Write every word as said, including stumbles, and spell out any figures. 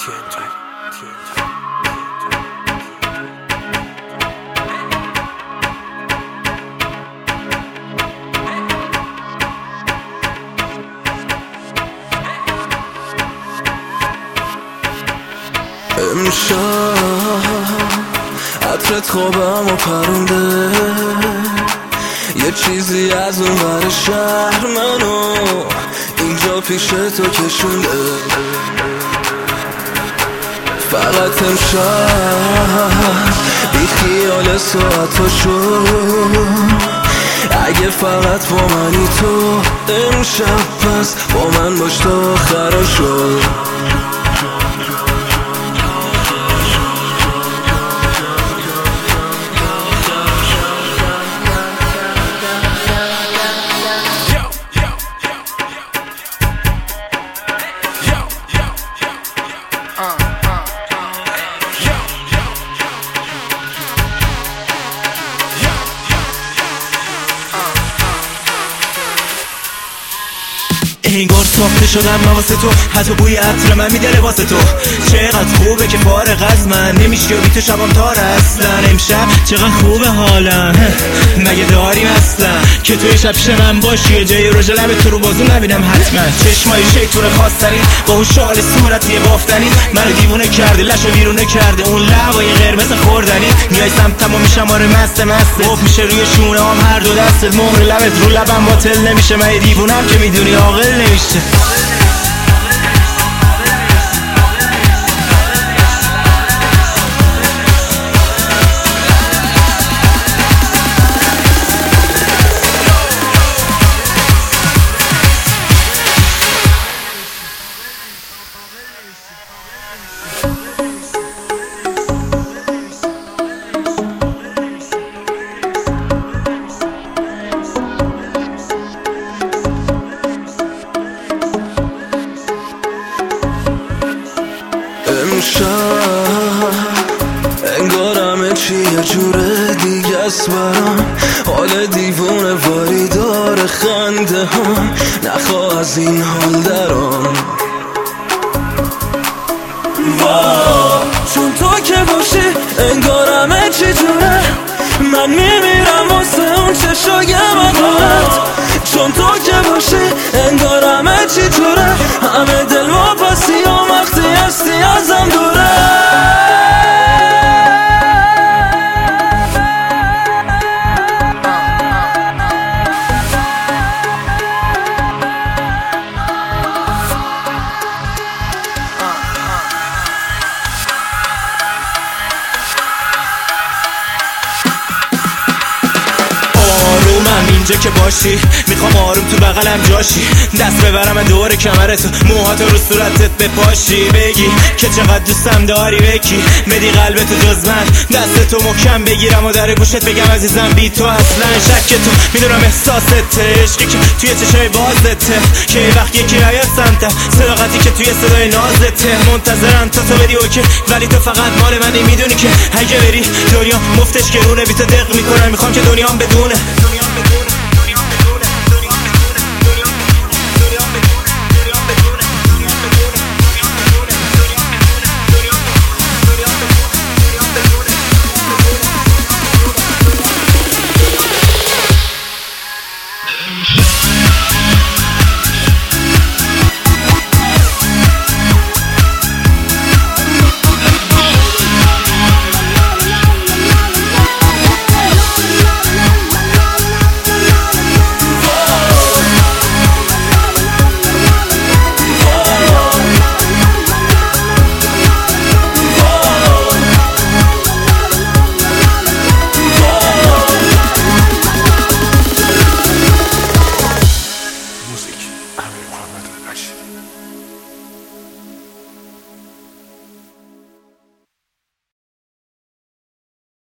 امشب عطرت خوابم و پرونده، یه چیزی از اون ور شهر منو اینجا پیش تو کشونده. فقط امشب بی خیال ساعتا شد، اگه فقط با منی تو امشب، پس با من باش تا آخرا شد. انگار ساخته شدم من واسه تو، حتی بوی عطر من میده لباس تو. چقدر خوبه که فارغ از من نمیشه بی تو شبام تار اصلا. امشب چقدر خوبه حالم، مگه داریم اصلا که توی شب پیش من باشی، یه جای رژ لب تو رو بازو نبینم حتما. چشمای شیطور خواستنی با اون شال صورتی بافتنی منو دیوونه کرده، لشو ویرونه کرده اون لبای قرمز خوردنی. میای سمتم و میشم آره مست مست، خوب میشه روی شونه هم هر دو دستت، مهر لبت رو لبم باطل نمیشه. من دیوونم که میدونی عاقل نمیشه. امشب انگار همه چی یه جوره دیگه است برام، حال دیوونه واری داره خنده هم، نخواه از این حال درام. وا چون تو که باشی انگار همه چی جوره، من میمیرم واسه اون چشای مقامت. چون تو که باشی انگار همه چی جوره، همه دل واپسی و وقتی هستی ازم دوره. اینجا که باشی میخوام آروم تو بغلم جاشی، دست ببرم دور کمرتو، موهاتو رو صورتت بپاشی، بگی که چقدر دوستم داری، بکی بدی قلبتو جز من، دستتو محکم بگیرم و در گوشت بگم عزیزم بی تو اصلا شک تو. میدونم احساسته، عشقی که توی چشای بازته، که وقت یکی نیاد سمتم، صداقتی که توی صدای نازته. منتظرم تا تو بدی اوکی، ولی تو فقط مال منی. میدونی که اگه بری دنیا مفتش گرونه، بی تو دق میکنم، میخوام که دنیام بدونه. Yeah.